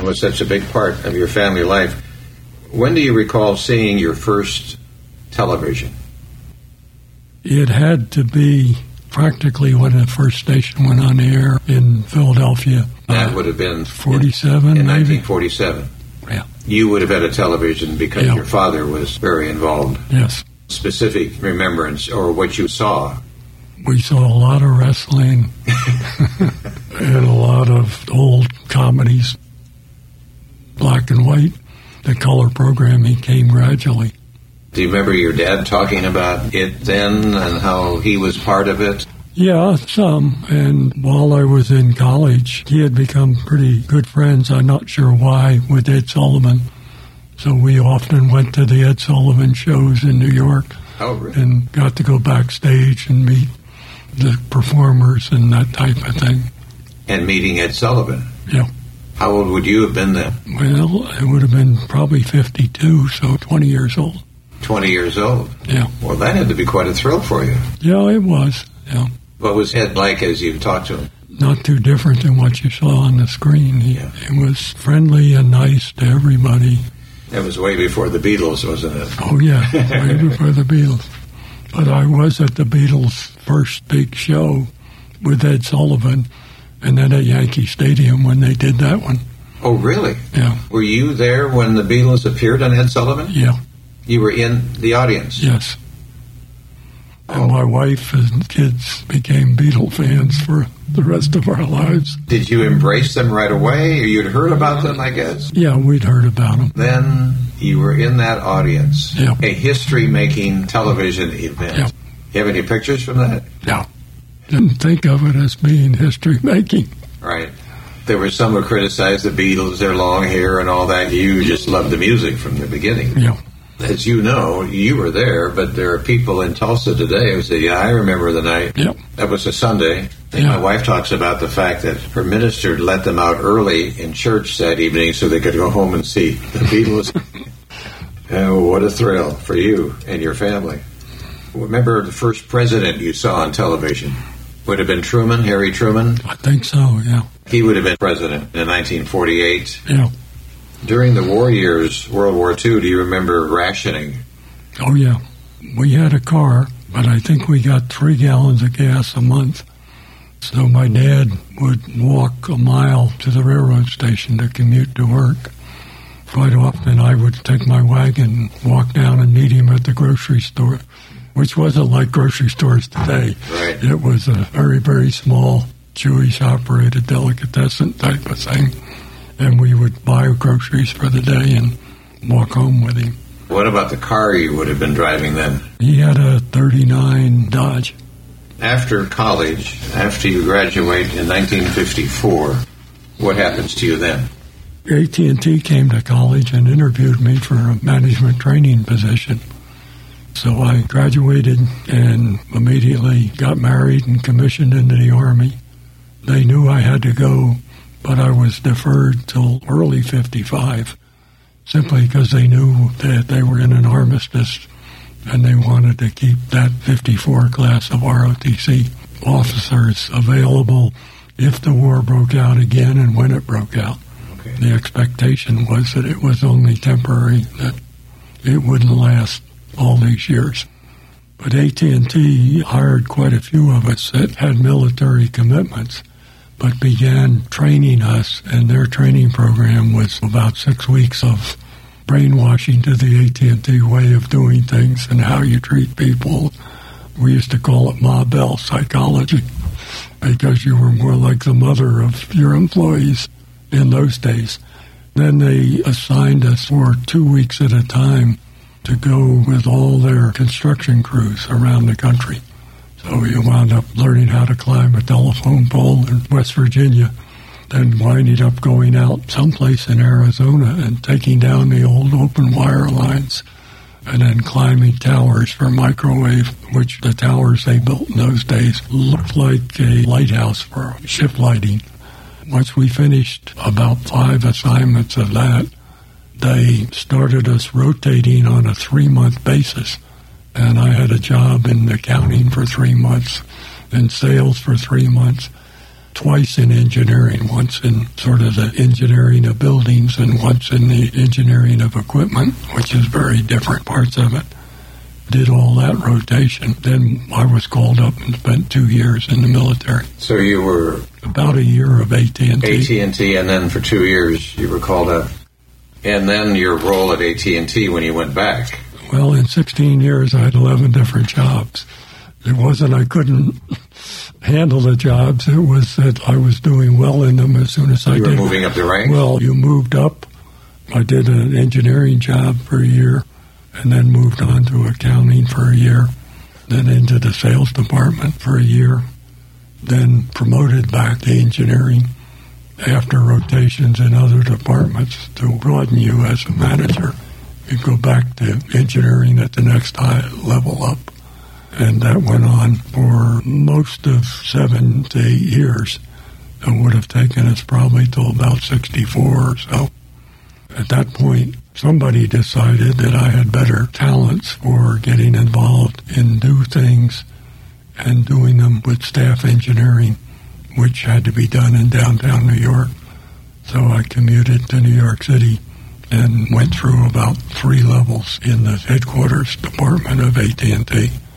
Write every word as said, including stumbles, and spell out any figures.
was such a big part of your family life. When do you recall seeing your first television? It had to be practically when the first station went on the air in Philadelphia. That uh, would have been forty-seven, in, in maybe? nineteen forty-seven. Yeah. You would have had a television because Yeah. your father was very involved. Yes. Specific remembrance or what you saw? We saw a lot of wrestling and a lot of old comedies, black and white. The color programming came gradually. Do you remember your dad talking about it then and how he was part of it? Yeah, some. And while I was in college, he had become pretty good friends. I'm not sure why, with Ed Sullivan. So we often went to the Ed Sullivan shows in New York. Oh, really? And got to go backstage and meet the performers and that type of thing. And meeting Ed Sullivan? Yeah. How old would you have been then? Well, it would have been probably fifty-two, so twenty years old. twenty years old? Yeah. Well, that had to be quite a thrill for you. Yeah, it was. Yeah. What was Ed like as you talked to him? Not too different than what you saw on the screen. He, Yeah. he was friendly and nice to everybody. That was way before the Beatles, wasn't it? Oh, yeah, way before the Beatles. But I was at the Beatles' first big show with Ed Sullivan, and then at Yankee Stadium when they did that one. Oh, really? Yeah. Were you there when the Beatles appeared on Ed Sullivan? Yeah. You were in the audience? Yes. And Oh. my wife and kids became Beatle fans for the rest of our lives. Did you embrace them right away? Or you'd heard about them, I guess? Yeah, we'd heard about them. Then you were in that audience. Yeah. A history-making television event. Yeah. You have any pictures from that? Yeah. Didn't think of it as being history-making. Right. There were some who criticized the Beatles, their long hair and all that. You just loved the music from the beginning. Yeah. As you know, you were there, but there are people in Tulsa today who say, yeah, I remember the night. Yep. That was a Sunday. And Yeah. my wife talks about the fact that her minister let them out early in church that evening so they could go home and see the Beatles. Oh, what a thrill for you and your family. Remember the first president you saw on television? Would have been Truman, Harry Truman. I think so, yeah. He would have been president in nineteen forty-eight. Yeah. During the war years, World War Two, do you remember rationing? Oh, yeah. We had a car, but I think we got three gallons of gas a month. So my dad would walk a mile to the railroad station to commute to work. Quite often I would take my wagon, walk down and meet him at the grocery store, which wasn't like grocery stores today. Right. It was a very, very small Jewish-operated delicatessen type of thing. And we would buy groceries for the day and walk home with him. What about the car you would have been driving then? He had a thirty-nine Dodge. After college, after you graduate in nineteen fifty-four, what happens to you then? A T and T came to college and interviewed me for a management training position. So I graduated and immediately got married and commissioned into the Army. They knew I had to go, but I was deferred till early fifty-five, simply because they knew that they were in an armistice and they wanted to keep that fifty-four class of R O T C officers available if the war broke out again and when it broke out. Okay. The expectation was that it was only temporary, that it wouldn't last all these years. But A T and T hired quite a few of us that had military commitments, but began training us, and their training program was about six weeks of brainwashing to the A T and T way of doing things and how you treat people. We used to call it Ma Bell psychology, because you were more like the mother of your employees in those days. Then they assigned us for two weeks at a time to go with all their construction crews around the country. So you wound up learning how to climb a telephone pole in West Virginia, then winding up going out someplace in Arizona and taking down the old open wire lines, and then climbing towers for microwave, which the towers they built in those days looked like a lighthouse for ship lighting. Once we finished about five assignments of that, they started us rotating on a three-month basis. And I had a job in accounting for three months, in sales for three months. twice in engineering, once in sort of the engineering of buildings and once in the engineering of equipment, which is very different parts of it. Did all that rotation. Then I was called up and spent two years in the military. So you were... About a year of A T and T. A T and T, and then for two years you were called up. And then your role at A T and T when you went back. Well, in sixteen years I had eleven different jobs. It wasn't I couldn't handle the jobs. It was that I was doing well in them as soon as I you did. You were moving up the ranks? Well, you moved up. I did an engineering job for a year and then moved on to accounting for a year, then into the sales department for a year, then promoted back to engineering after rotations in other departments to broaden you as a manager. You go back to engineering at the next high level up. And that went on for most of seven to eight years. It would have taken us probably till about sixty-four or so. At that point, somebody decided that I had better talents for getting involved in new things and doing them with staff engineering, which had to be done in downtown New York. So I commuted to New York City and went through about three levels in the headquarters department of A T and T.